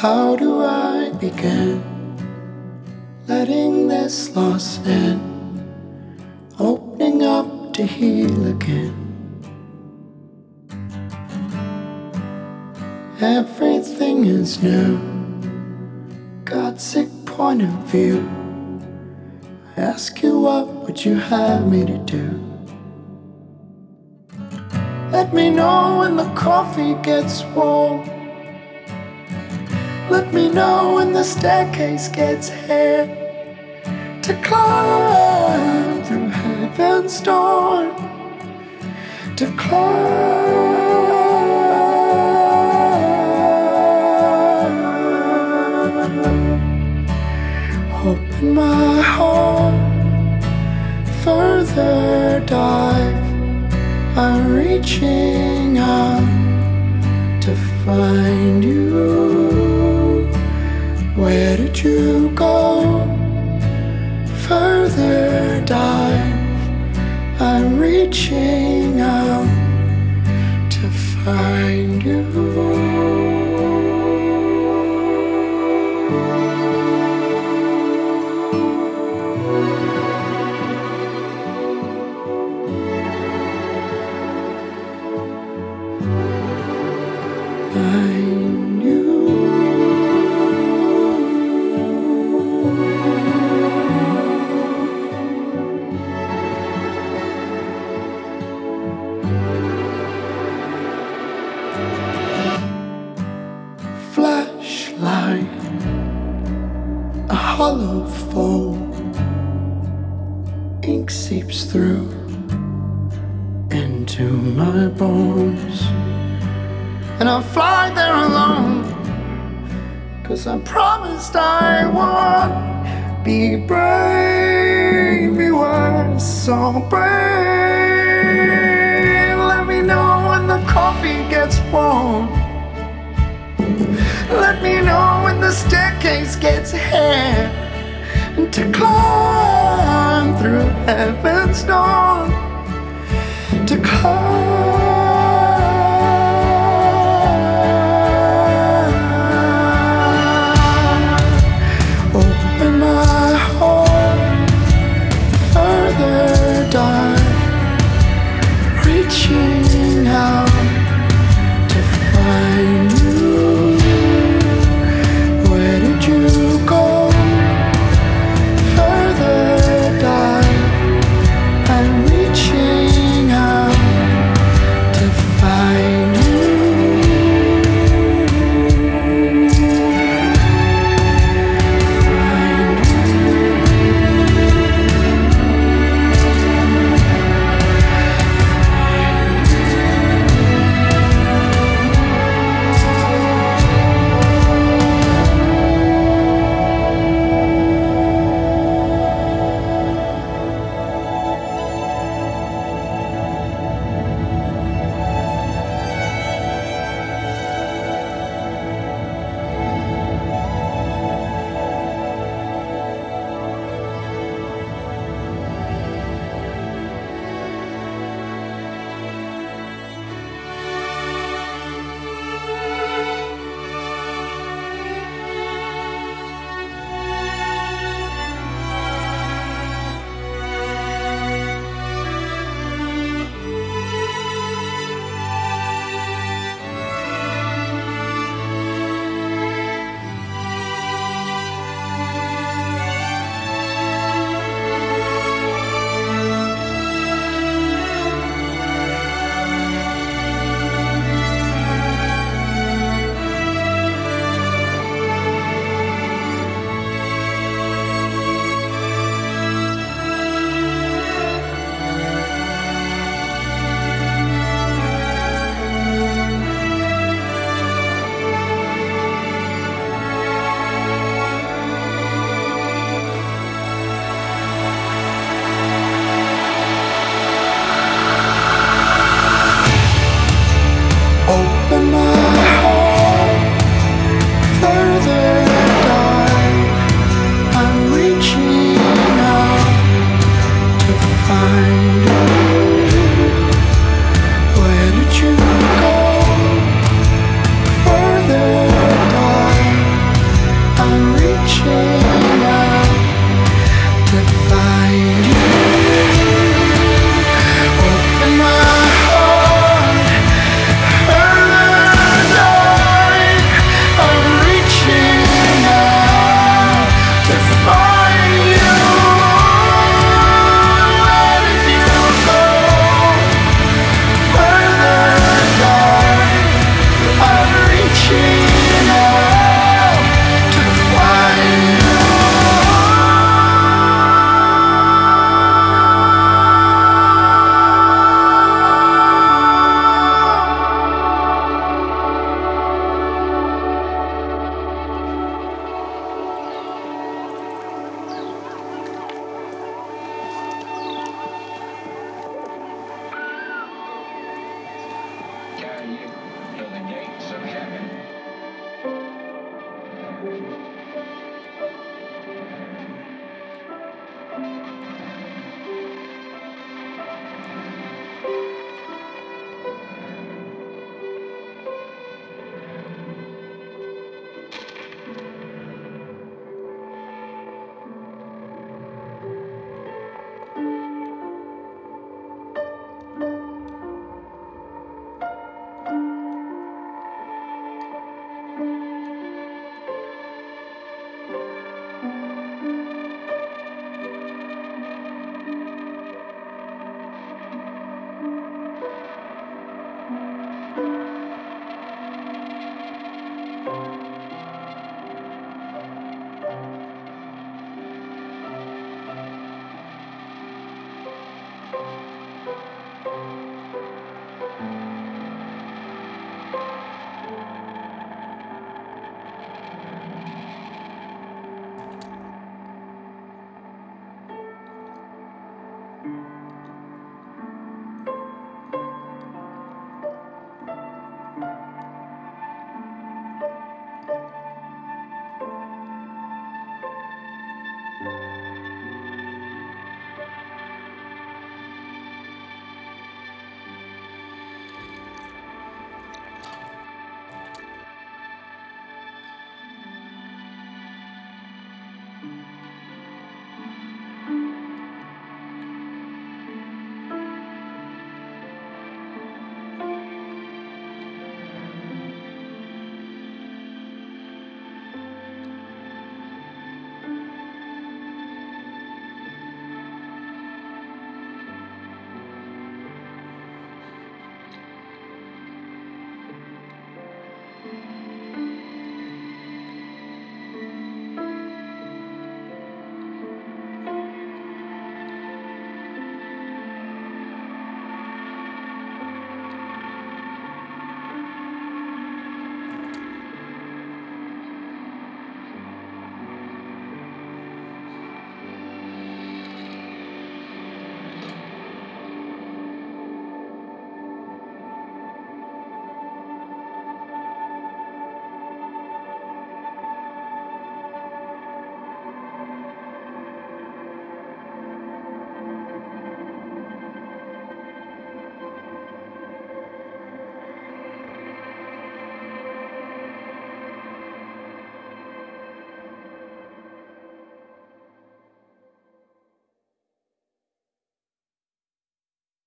How do I begin letting this loss in, opening up to heal again? Everything is new, got sick point of view. I ask you, what would you have me to do? Let me know when the coffee gets warm. Let me know when the staircase gets here to climb through heaven's storm, to climb. Open my heart, further dive. I'm reaching out to find you. Where did you go? Further dive. I'm reaching out to find you. Find you. Flashlight, a hollow fold, ink seeps through into my bones. And I'll fly there alone, 'cause I promised I would be brave. You were so brave. Let me know when the coffee gets warm. Let me know when the staircase gets here, and to climb through heaven's door, to climb. Reaching out to find you. Where did you go? Further dive. I'm